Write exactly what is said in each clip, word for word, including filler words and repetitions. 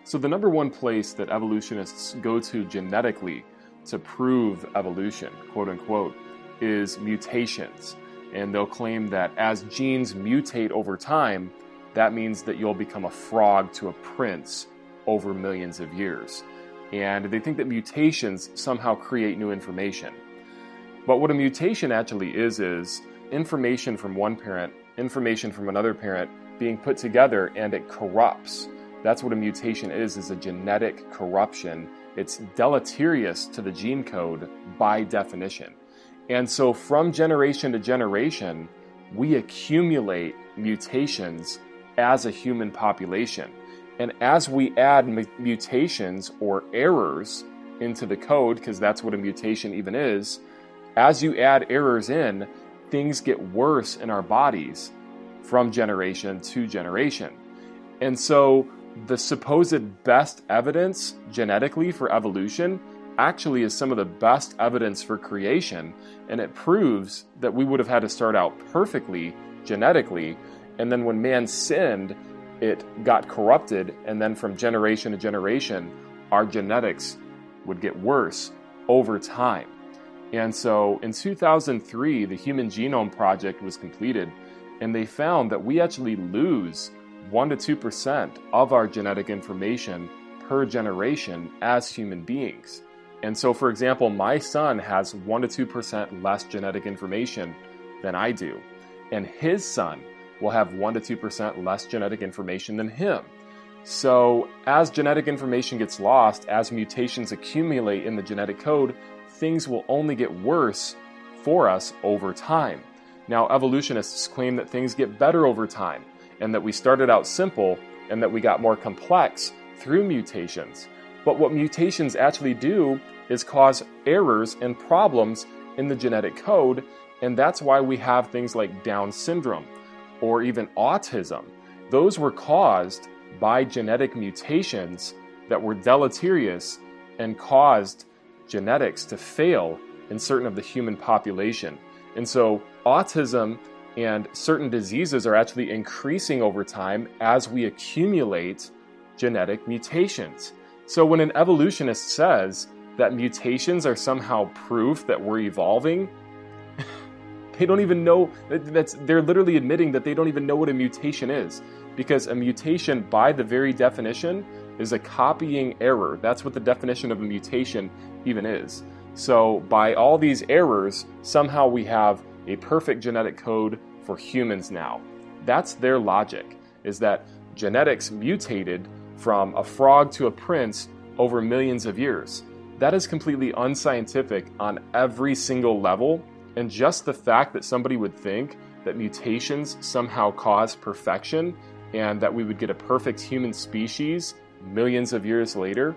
So the number one place that evolutionists go to genetically to prove evolution, quote unquote, is mutations. And they'll claim that as genes mutate over time, that means that you'll become a frog to a prince over millions of years. And they think that mutations somehow create new information. But what a mutation actually is, is information from one parent, information from another parent being put together, and it corrupts. That's what a mutation is, is a genetic corruption. It's deleterious to the gene code by definition. And so from generation to generation, we accumulate mutations as a human population. And as we add m- mutations or errors into the code, because that's what a mutation even is, as you add errors in, things get worse in our bodies from generation to generation. And so the supposed best evidence genetically for evolution actually is some of the best evidence for creation, and it proves that we would have had to start out perfectly genetically, and then when man sinned, it got corrupted, and then from generation to generation, our genetics would get worse over time. And so in two thousand three, the Human Genome Project was completed, and they found that we actually lose one to two percent of our genetic information per generation as human beings. And so, for example, my son has one to two percent less genetic information than I do, and his son will have one to two percent less genetic information than him. So as genetic information gets lost, as mutations accumulate in the genetic code, things will only get worse for us over time. Now, evolutionists claim that things get better over time, and that we started out simple and that we got more complex through mutations. But what mutations actually do is cause errors and problems in the genetic code, and that's why we have things like Down syndrome or even autism. Those were caused by genetic mutations that were deleterious and caused genetics to fail in certain of the human population. And so autism and certain diseases are actually increasing over time as we accumulate genetic mutations. So when an evolutionist says that mutations are somehow proof that we're evolving, they don't even know, that's, they're literally admitting that they don't even know what a mutation is. Because a mutation, by the very definition, is a copying error. That's what the definition of a mutation even is. So by all these errors, somehow we have a perfect genetic code for humans now. That's their logic, is that genetics mutated from a frog to a prince over millions of years. That is completely unscientific on every single level, and just the fact that somebody would think that mutations somehow cause perfection and that we would get a perfect human species millions of years later,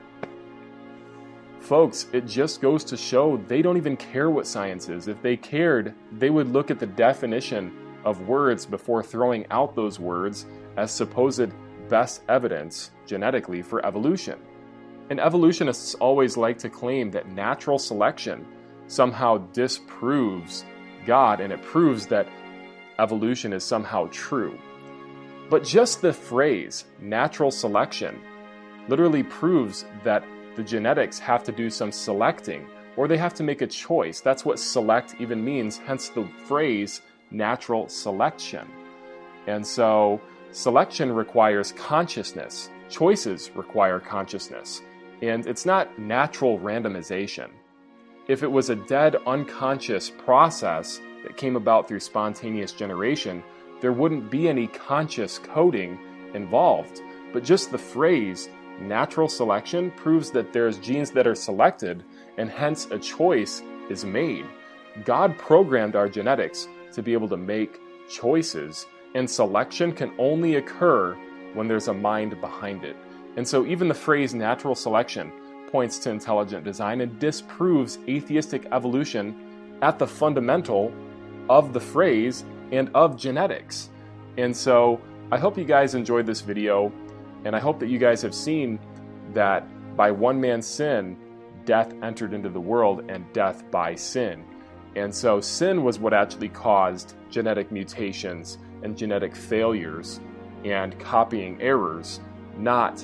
folks, it just goes to show they don't even care what science is. If they cared, they would look at the definition of words before throwing out those words as supposed best evidence genetically for evolution. And evolutionists always like to claim that natural selection somehow disproves God, and it proves that evolution is somehow true. But just the phrase natural selection literally proves that the genetics have to do some selecting, or they have to make a choice. That's what select even means, hence the phrase natural selection. And so selection requires consciousness. Choices require consciousness. And it's not natural randomization. If it was a dead, unconscious process that came about through spontaneous generation, there wouldn't be any conscious coding involved. But just the phrase natural selection proves that there's genes that are selected, and hence a choice is made. God programmed our genetics to be able to make choices, and selection can only occur when there's a mind behind it. And so even the phrase natural selection points to intelligent design and disproves atheistic evolution at the fundamental of the phrase and of genetics. And so I hope you guys enjoyed this video, and I hope that you guys have seen that by one man's sin, death entered into the world, and death by sin. And so sin was what actually caused genetic mutations and genetic failures and copying errors, not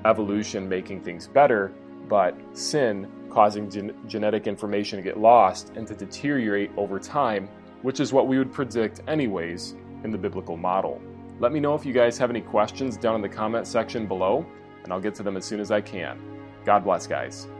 evolution making things better, but sin causing gen- genetic information to get lost and to deteriorate over time, which is what we would predict anyways in the biblical model. Let me know if you guys have any questions down in the comment section below, and I'll get to them as soon as I can. God bless, guys.